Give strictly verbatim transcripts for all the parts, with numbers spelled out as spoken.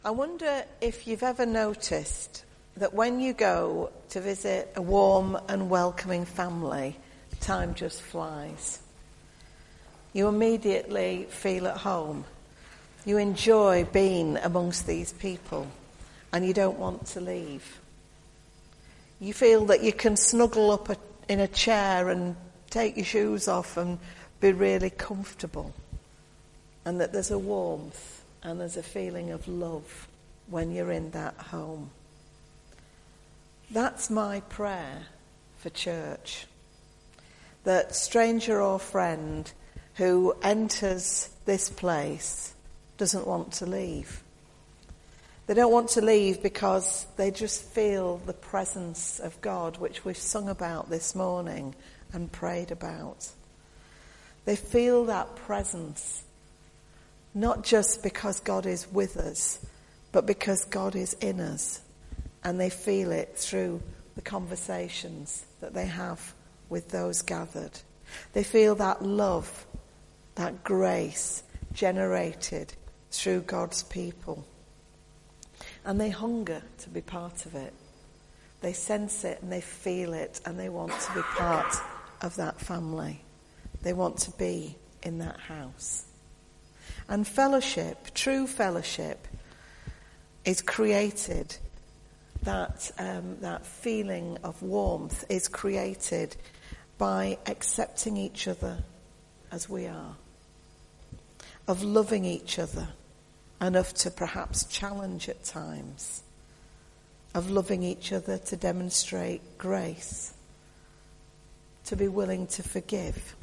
I wonder if you've ever noticed that when you go to visit a warm and welcoming family, time just flies. You immediately feel at home. You enjoy being amongst these people and you don't want to leave. You feel that you can snuggle up a, in a chair and take your shoes off and be really comfortable, and that there's a warmth and there's a feeling of love when you're in that home. That's my prayer for church. That stranger or friend who enters this place doesn't want to leave. They don't want to leave because they just feel the presence of God, which we've sung about this morning and prayed about. They feel that presence, not just because God is with us, but because God is in us. And they feel it through the conversations that they have with those gathered. They feel that love, that grace generated through God's people. And they hunger to be part of it. They sense it and they feel it and they want to be part of that family. They want to be in that house. And fellowship, true fellowship, is created, that um, that feeling of warmth is created by accepting each other as we are, of loving each other, enough to perhaps challenge at times, of loving each other to demonstrate grace, to be willing to forgive,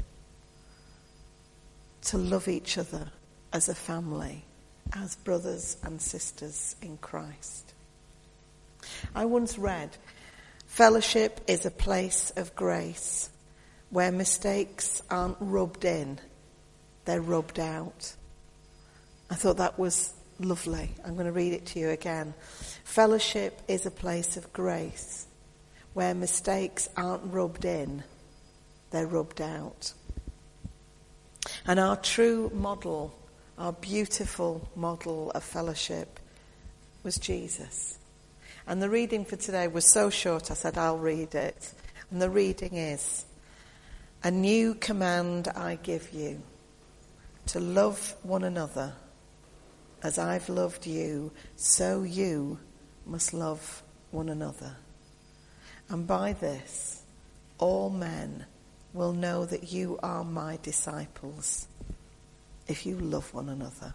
to love each other as a family, as brothers and sisters in Christ. I once read, fellowship is a place of grace where mistakes aren't rubbed in, they're rubbed out. I thought that was lovely. I'm going to read it to you again. Fellowship is a place of grace where mistakes aren't rubbed in, they're rubbed out. And our true model, our beautiful model of fellowship was Jesus. And the reading for today was so short, I said I'll read it. And the reading is, "A new command I give you, to love one another. As I've loved you, so you must love one another. And by this, all men will know that you are my disciples, if you love one another."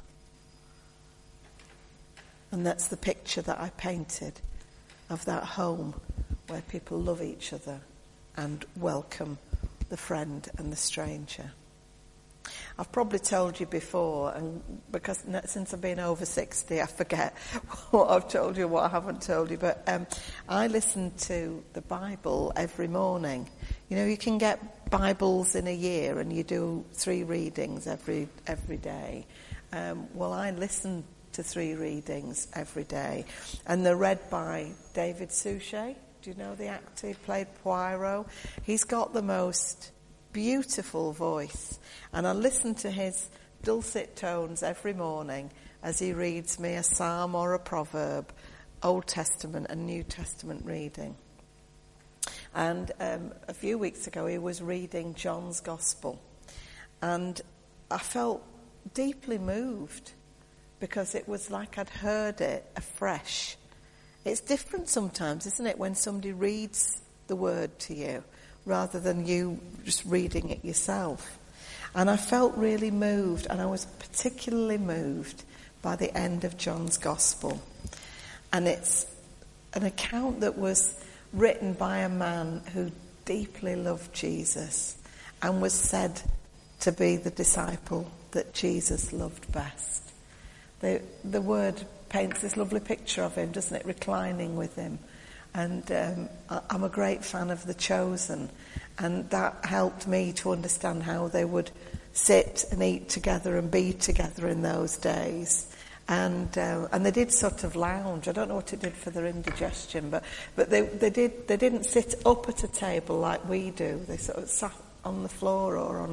And that's the picture that I painted of that home where people love each other and welcome the friend and the stranger. I've probably told you before, and because since I've been over sixty, I forget what I've told you, what I haven't told you, but um, I listen to the Bible every morning. You know, you can get Bibles in a year and you do three readings every every day. Um, well, I listen to three readings every day, and they're read by David Suchet. Do you know the actor who played Poirot? He's got the most beautiful voice, and I listen to his dulcet tones every morning as he reads me a psalm or a proverb, Old Testament and New Testament reading. And um, a few weeks ago he was reading John's Gospel, and I felt deeply moved because it was like I'd heard it afresh. It's different sometimes, isn't it, when somebody reads the word to you rather than you just reading it yourself. And I felt really moved, and I was particularly moved by the end of John's Gospel. And it's an account that was written by a man who deeply loved Jesus and was said to be the disciple that Jesus loved best. The, the word paints this lovely picture of him, doesn't it, reclining with him. And um, I'm a great fan of The Chosen, and that helped me to understand how they would sit and eat together and be together in those days. And uh, and they did sort of lounge. I don't know what it did for their indigestion, but but they they did they didn't sit up at a table like we do. They sort of sat on the floor or on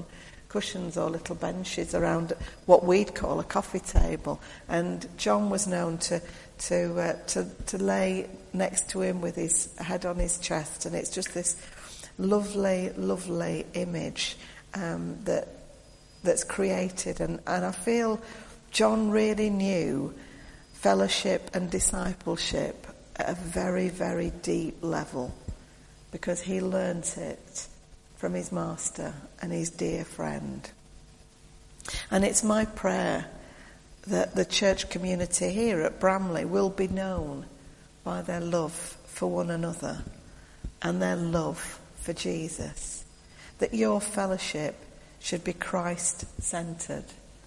cushions or little benches around what we'd call a coffee table. And John was known to to uh, to, to lay next to him with his head on his chest, and it's just this lovely, lovely image um, that that's created. And, and I feel John really knew fellowship and discipleship at a very, very deep level, because he learnt it from his master and his dear friend. And it's my prayer that the church community here at Bramley will be known by their love for one another and their love for Jesus. That your fellowship should be Christ-centred,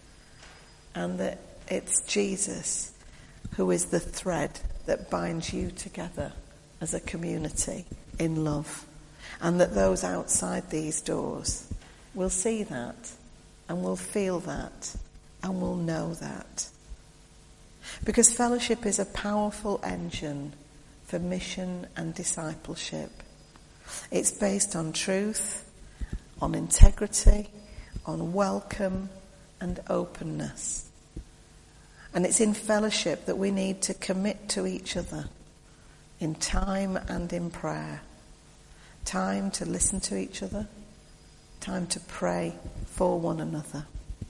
and that it's Jesus who is the thread that binds you together as a community in love. And that those outside these doors will see that and will feel that and will know that. Because fellowship is a powerful engine for mission and discipleship. It's based on truth, on integrity, on welcome and openness. And it's in fellowship that we need to commit to each other in time and in prayer. Time to listen to each other, time to pray for one another.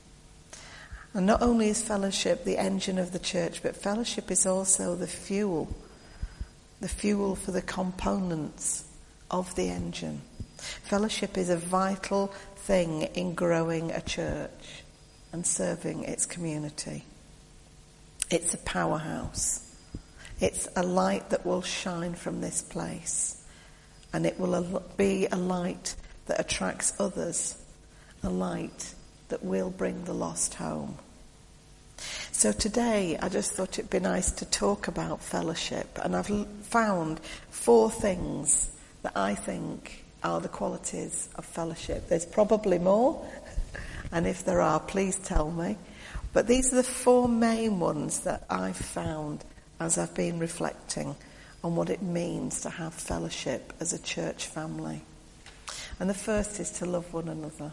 And not only is fellowship the engine of the church, but fellowship is also the fuel, the fuel for the components of the engine. Fellowship is a vital thing in growing a church and serving its community. It's a powerhouse. It's a light that will shine from this place. And it will be a light that attracts others, a light that will bring the lost home. So today I just thought it'd be nice to talk about fellowship, and I've found four things that I think are the qualities of fellowship. There's probably more, and if there are, please tell me. But these are the four main ones that I've found as I've been reflecting on what it means to have fellowship as a church family. And the first is to love one another.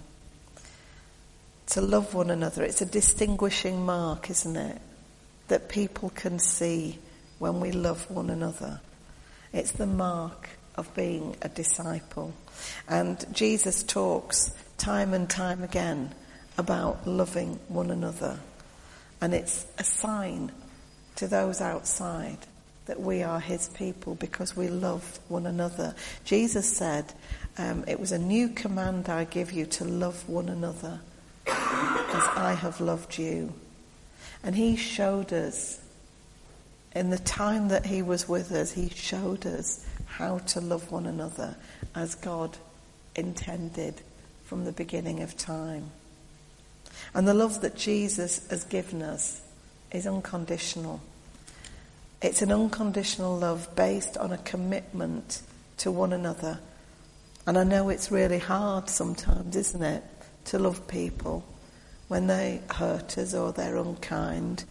To love one another. It's a distinguishing mark, isn't it? That people can see when we love one another. It's the mark of being a disciple. And Jesus talks time and time again about loving one another. And it's a sign to those outside that we are his people because we love one another. Jesus said, um, it was a new command I give you, to love one another as I have loved you. And he showed us, in the time that he was with us, he showed us how to love one another as God intended from the beginning of time. And the love that Jesus has given us is unconditional. It's an unconditional love based on a commitment to one another. And I know it's really hard sometimes, isn't it, to love people when they hurt us or they're unkind.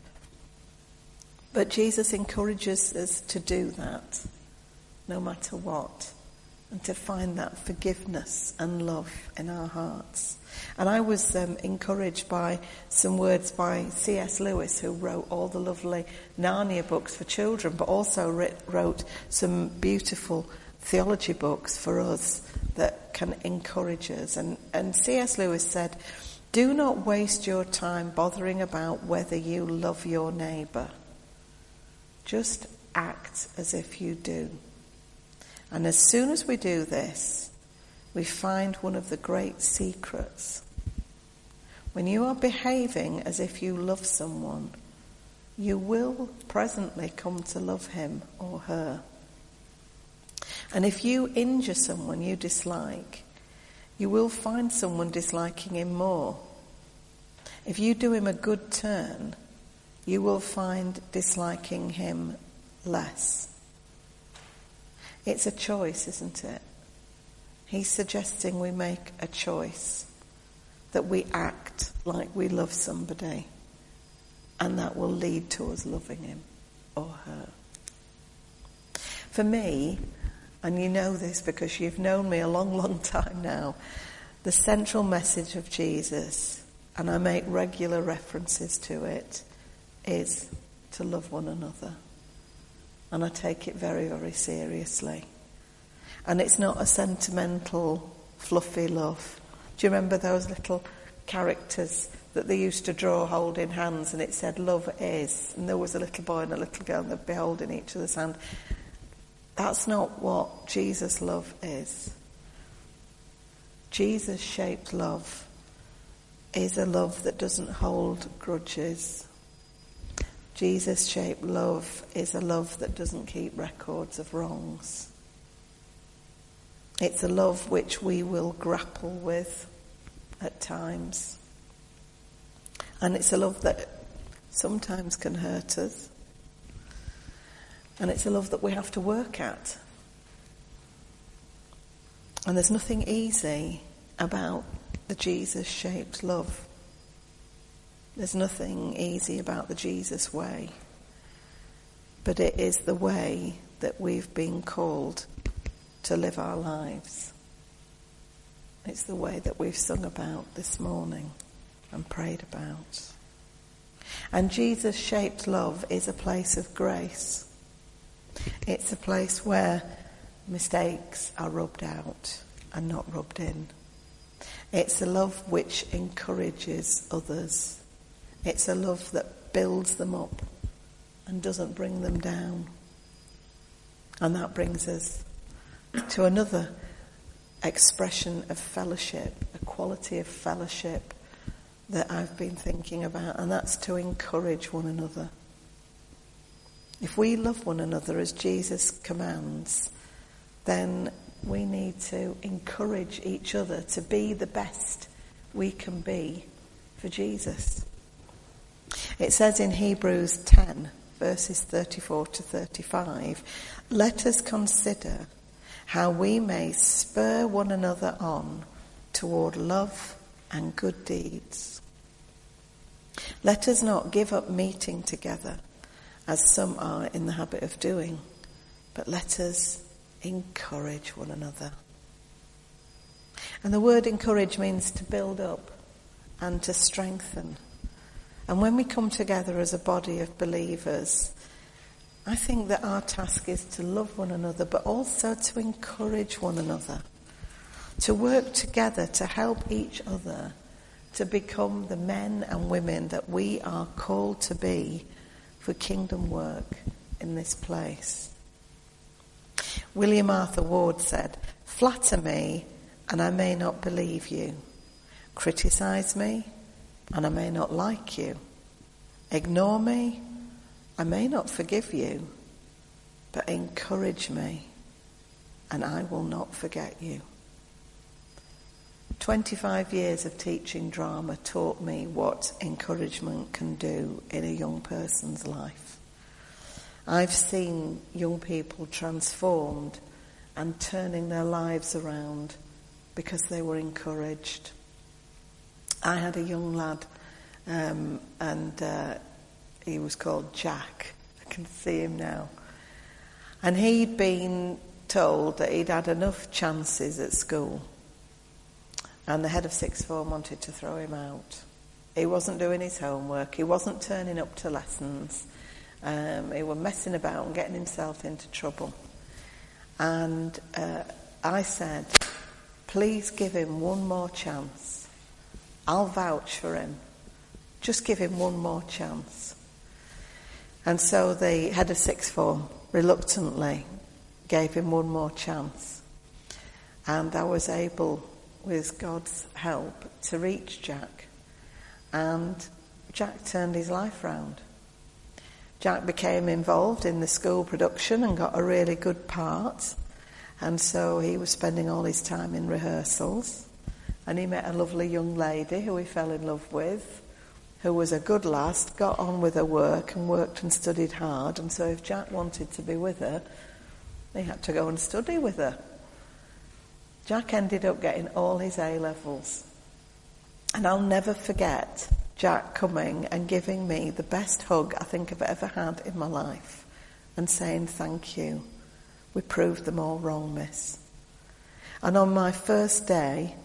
But Jesus encourages us to do that, no matter what, and to find that forgiveness and love in our hearts. And I was um, encouraged by some words by C S Lewis, who wrote all the lovely Narnia books for children, but also writ- wrote some beautiful theology books for us that can encourage us. And, and C S Lewis said, "Do not waste your time bothering about whether you love your neighbour. Just act as if you do. And as soon as we do this, we find one of the great secrets. When you are behaving as if you love someone, you will presently come to love him or her. And if you injure someone you dislike, you will find someone disliking him more. If you do him a good turn, you will find disliking him less." It's a choice, isn't it? He's suggesting we make a choice, that we act like we love somebody, and that will lead to us loving him or her. For me, and you know this because you've known me a long, long time now, The central message of Jesus, and I make regular references to it, is to love one another. And I take it very, very seriously. And it's not a sentimental, fluffy love. Do you remember those little characters that they used to draw holding hands, and it said, love is, and there was a little boy and a little girl and they'd be holding each other's hand? That's not what Jesus' love is. Jesus-shaped love is a love that doesn't hold grudges. Jesus-shaped love is a love that doesn't keep records of wrongs. It's a love which we will grapple with at times. And it's a love that sometimes can hurt us. And it's a love that we have to work at. And there's nothing easy about the Jesus-shaped love. There's nothing easy about the Jesus way. But it is the way that we've been called to live our lives. It's the way that we've sung about this morning and prayed about. And Jesus-shaped love is a place of grace. It's a place where mistakes are rubbed out and not rubbed in. It's a love which encourages others. It's a love that builds them up and doesn't bring them down. And that brings us to another expression of fellowship, a quality of fellowship that I've been thinking about, and that's to encourage one another. If we love one another as Jesus commands, then we need to encourage each other to be the best we can be for Jesus. It says in Hebrews ten, verses thirty-four to thirty-five, let us consider how we may spur one another on toward love and good deeds. Let us not give up meeting together, as some are in the habit of doing, but let us encourage one another. And the word encourage means to build up and to strengthen. And when we come together as a body of believers, I think that our task is to love one another, but also to encourage one another, to work together to help each other to become the men and women that we are called to be for kingdom work in this place. William Arthur Ward said, flatter me and I may not believe you. Criticize me and I may not like you. Ignore me, I may not forgive you. But encourage me and I will not forget you. twenty-five years of teaching drama taught me what encouragement can do in a young person's life. I've seen young people transformed and turning their lives around because they were encouraged. I had a young lad um, and uh, he was called Jack. I can see him now. And he'd been told that he'd had enough chances at school. And the head of sixth form wanted to throw him out. He wasn't doing his homework. He wasn't turning up to lessons. Um, he was messing about and getting himself into trouble. And uh, I said, please give him one more chance. I'll vouch for him. Just give him one more chance. And so the head of sixth form reluctantly gave him one more chance. And I was able, with God's help, to reach Jack. And Jack turned his life round. Jack became involved in the school production and got a really good part. And so he was spending all his time in rehearsals. And he met a lovely young lady who he fell in love with, who was a good lass, got on with her work and worked and studied hard. And so if Jack wanted to be with her, he had to go and study with her. Jack ended up getting all his A-levels. And I'll never forget Jack coming and giving me the best hug I think I've ever had in my life and saying, thank you. We proved them all wrong, miss. And on my first day,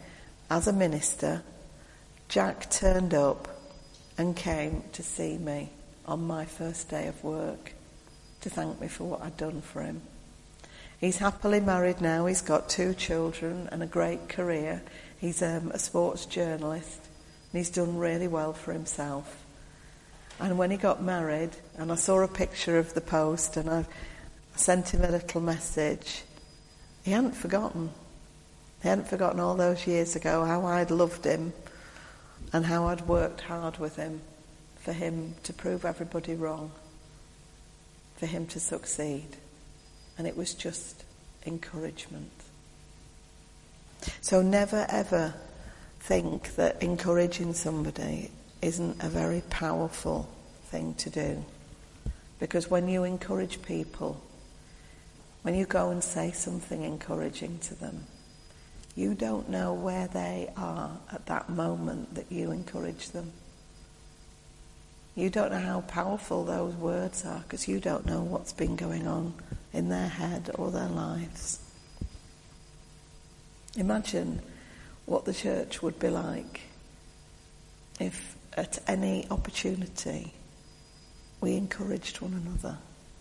as a minister, Jack turned up and came to see me on my first day of work to thank me for what I'd done for him. He's happily married now. He's got two children and a great career. He's um, a sports journalist, and he's done really well for himself. And when he got married, and I saw a picture of the post, and I sent him a little message, he hadn't forgotten. He hadn't forgotten all those years ago how I'd loved him and how I'd worked hard with him for him to prove everybody wrong, for him to succeed. And it was just encouragement. So never ever think that encouraging somebody isn't a very powerful thing to do. Because when you encourage people, when you go and say something encouraging to them, you don't know where they are at that moment that you encourage them. You don't know how powerful those words are because you don't know what's been going on in their head or their lives. Imagine what the church would be like if at any opportunity we encouraged one another.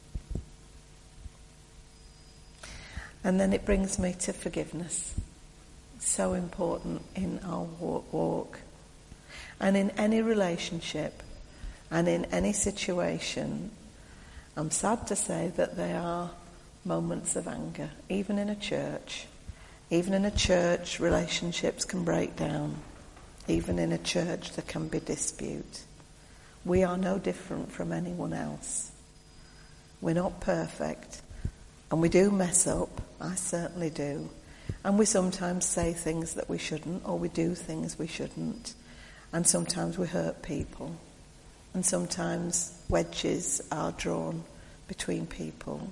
And then it brings me to forgiveness. So important in our walk. And in any relationship and in any situation, I'm sad to say that there are moments of anger, even in a church. Even in a church, relationships can break down. Even in a church, there can be dispute. We are no different from anyone else. We're not perfect, and we do mess up. I certainly do. And we sometimes say things that we shouldn't, or we do things we shouldn't. And sometimes we hurt people. And sometimes wedges are drawn between people.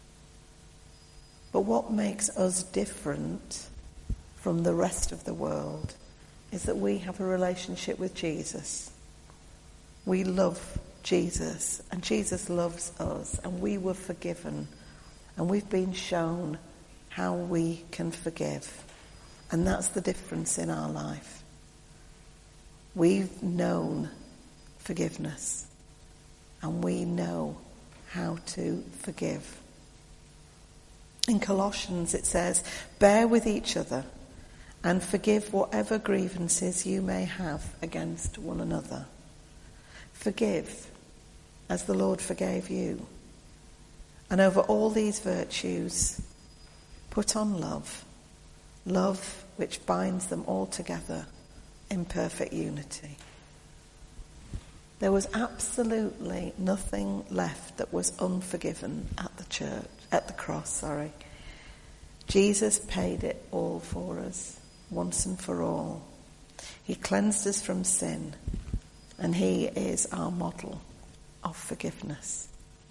But what makes us different from the rest of the world is that we have a relationship with Jesus. We love Jesus, and Jesus loves us, and we were forgiven, and we've been shown how we can forgive. And that's the difference in our life. We've known forgiveness, and we know how to forgive. In Colossians it says, bear with each other and forgive whatever grievances you may have against one another. Forgive as the Lord forgave you. And over all these virtues, put on love, love which binds them all together in perfect unity. There was absolutely nothing left that was unforgiven at the church, at the cross, sorry. Jesus paid it all for us, once and for all. He cleansed us from sin, and he is our model of forgiveness.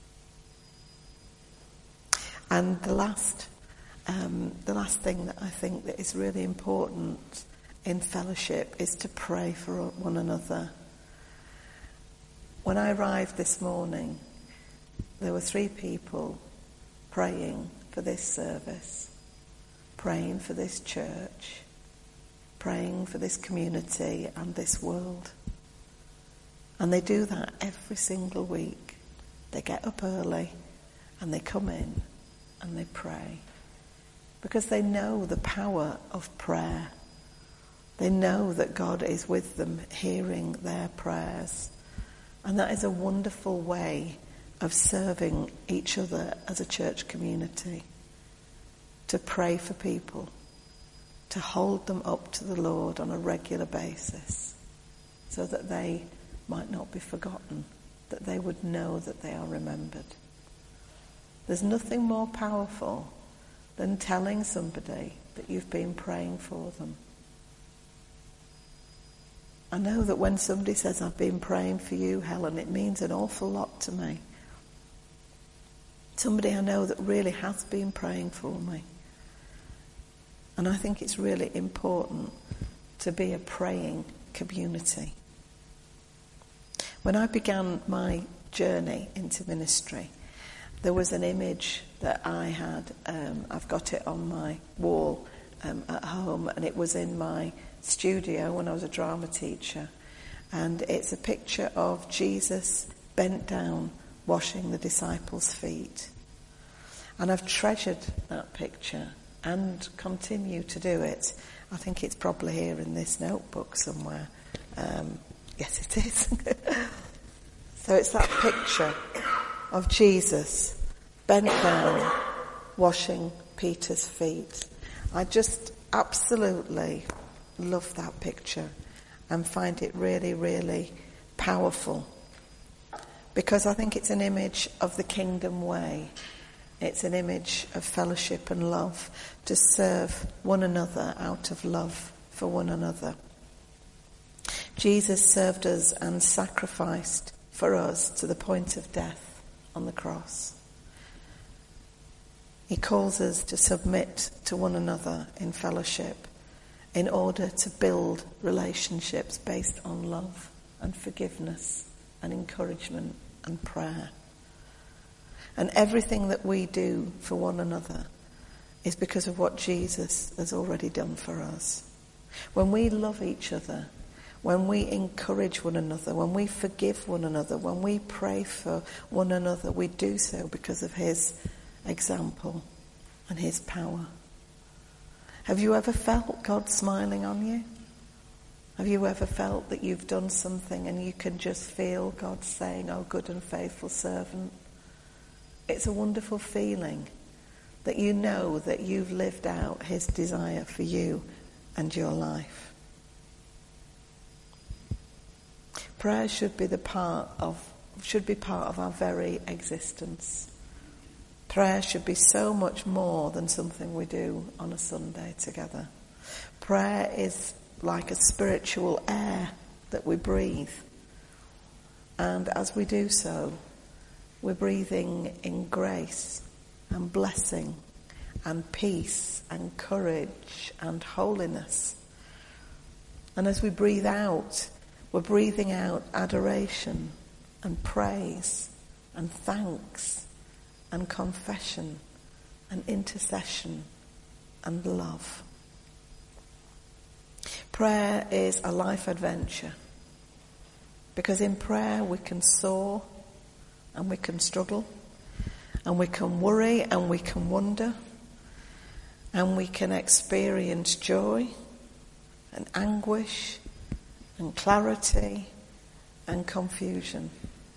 And the last, um, the last thing that I think that is really important in fellowship is to pray for one another. When I arrived this morning, there were three people praying for this service, praying for this church, praying for this community and this world. And they do that every single week. They get up early and they come in and they pray because they know the power of prayer. They know that God is with them, hearing their prayers. And that is a wonderful way of serving each other as a church community. To pray for people, to hold them up to the Lord on a regular basis so that they might not be forgotten, that they would know that they are remembered. There's nothing more powerful than telling somebody that you've been praying for them. I know that when somebody says, I've been praying for you, Helen, it means an awful lot to me. Somebody I know that really has been praying for me. And I think it's really important to be a praying community. When I began my journey into ministry, there was an image that I had, um, I've got it on my wall um, at home, and it was in my studio when I was a drama teacher. And it's a picture of Jesus bent down, washing the disciples' feet. And I've treasured that picture and continue to do it. I think it's probably here in this notebook somewhere. Um, yes, it is. So it's that picture of Jesus bent down, washing Peter's feet. I just absolutely love that picture and find it really, really powerful, because I think it's an image of the kingdom way. It's an image of fellowship and love, to serve one another out of love for one another. Jesus served us and sacrificed for us to the point of death on the cross. He calls us to submit to one another in fellowship in order to build relationships based on love and forgiveness and encouragement and prayer. And everything that we do for one another is because of what Jesus has already done for us. When we love each other, when we encourage one another, when we forgive one another, when we pray for one another, we do so because of his example and his power. Have you ever felt God smiling on you? Have you ever felt that you've done something and you can just feel God saying, "Oh, good and faithful servant"? It's a wonderful feeling that you know that you've lived out his desire for you and your life. Prayer should be the part of should be part of our very existence. Prayer should be so much more than something we do on a Sunday together. Prayer is like a spiritual air that we breathe. And as we do so, we're breathing in grace and blessing and peace and courage and holiness. And as we breathe out, we're breathing out adoration and praise and thanks and confession and intercession and love. Prayer is a life adventure, because in prayer we can soar and we can struggle and we can worry and we can wonder and we can experience joy and anguish and clarity and confusion.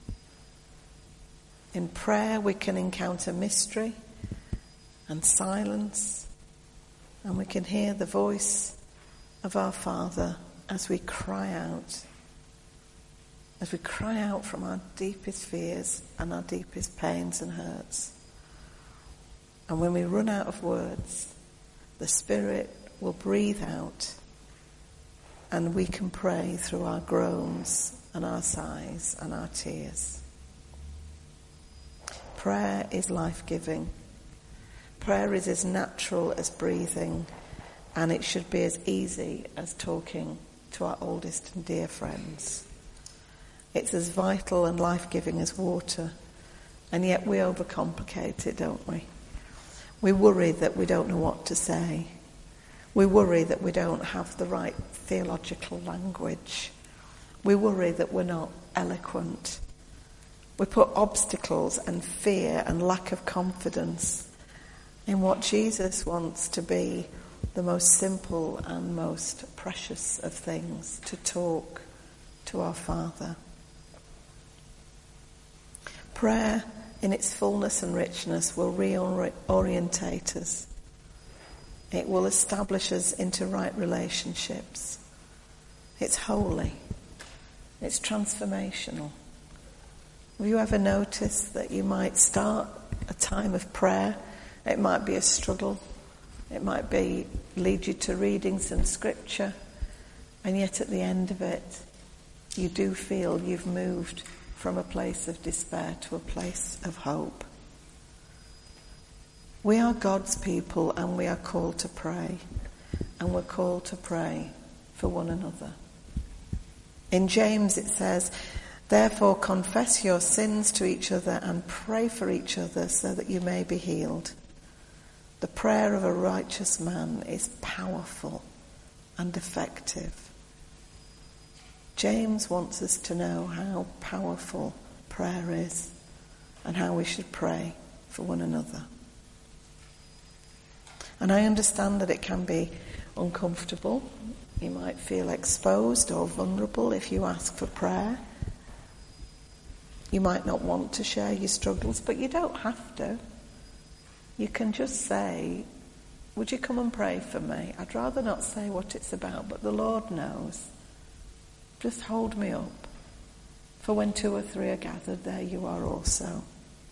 In prayer we can encounter mystery and silence, and we can hear the voice of our Father as we cry out, as we cry out from our deepest fears and our deepest pains and hurts. And when we run out of words, the Spirit will breathe out, and we can pray through our groans and our sighs and our tears. Prayer is life-giving. Prayer is as natural as breathing, and it should be as easy as talking to our oldest and dear friends. It's as vital and life-giving as water, and yet we overcomplicate it, don't we? We worry that we don't know what to say. We worry that we don't have the right theological language. We worry that we're not eloquent. We put obstacles and fear and lack of confidence in what Jesus wants to be the most simple and most precious of things, to talk to our Father. Prayer in its fullness and richness will reorientate us. It will establish us into right relationships. It's holy. It's transformational. Have you ever noticed that you might start a time of prayer? It might be a struggle. It might be lead you to reading some scripture. And yet at the end of it, you do feel you've moved from a place of despair to a place of hope. We are God's people, and we are called to pray. And we're called to pray for one another. In James it says, "Therefore confess your sins to each other and pray for each other so that you may be healed. The prayer of a righteous man is powerful and effective. James wants us to know how powerful prayer is and how we should pray for one another. And I understand that it can be uncomfortable. You might feel exposed or vulnerable if you ask for prayer. You might not want to share your struggles, but you don't have to. You can just say, would you come and pray for me? I'd rather not say what it's about, but the Lord knows. Just hold me up. For when two or three are gathered, there you are also.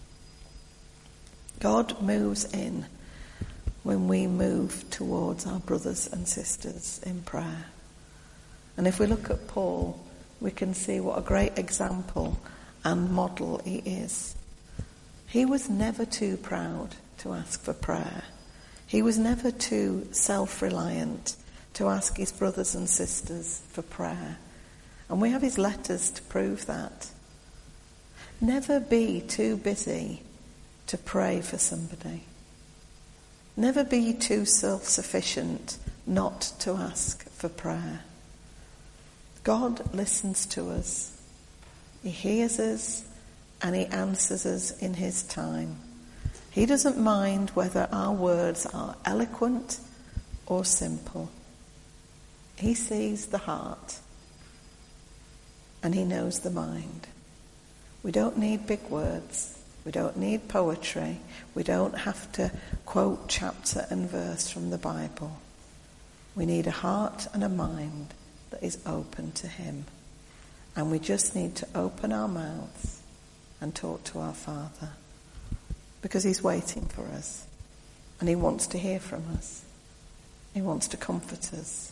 God moves in when we move towards our brothers and sisters in prayer. And if we look at Paul, we can see what a great example and model he is. He was never too proud to ask for prayer. He was never too self-reliant to ask his brothers and sisters for prayer. And we have his letters to prove that. Never be too busy to pray for somebody. Never be too self-sufficient not to ask for prayer. God listens to us. He hears us and he answers us in his time. He doesn't mind whether our words are eloquent or simple. He sees the heart and he knows the mind. We don't need big words. We don't need poetry. We don't have to quote chapter and verse from the Bible. We need a heart and a mind that is open to him. And we just need to open our mouths and talk to our Father. Because he's waiting for us. And he wants to hear from us. He wants to comfort us.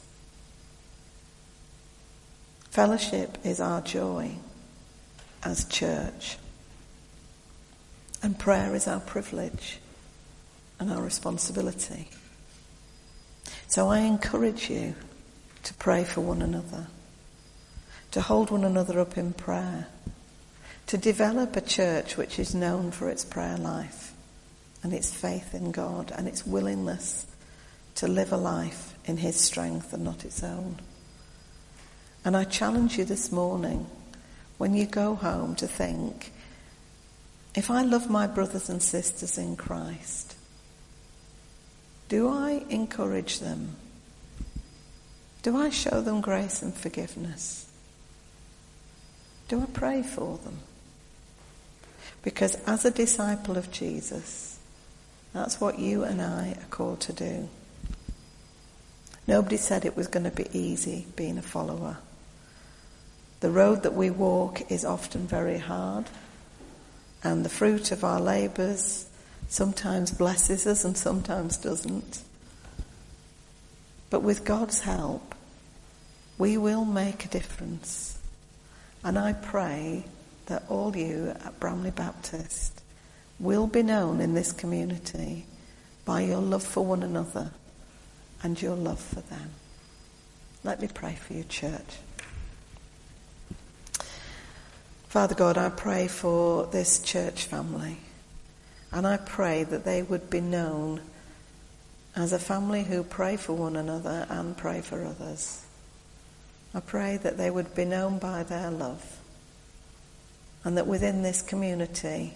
Fellowship is our joy as church. And prayer is our privilege and our responsibility. So I encourage you to pray for one another, to hold one another up in prayer, to develop a church which is known for its prayer life and its faith in God and its willingness to live a life in his strength and not its own. And I challenge you this morning, when you go home, to think, if I love my brothers and sisters in Christ, do I encourage them? Do I show them grace and forgiveness? Do I pray for them? Because as a disciple of Jesus, that's what you and I are called to do. Nobody said it was going to be easy being a follower. The road that we walk is often very hard, and the fruit of our labours sometimes blesses us and sometimes doesn't. But with God's help, we will make a difference. And I pray that all you at Bramley Baptist will be known in this community by your love for one another and your love for them. Let me pray for you, church. Father God, I pray for this church family, and I pray that they would be known as a family who pray for one another and pray for others. I pray that they would be known by their love, and that within this community,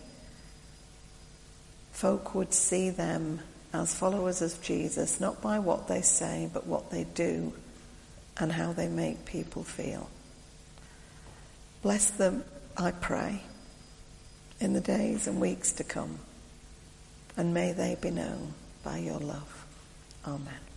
folk would see them as followers of Jesus, not by what they say, but what they do and how they make people feel. Bless them, I pray, in the days and weeks to come, and may they be known by your love. Amen.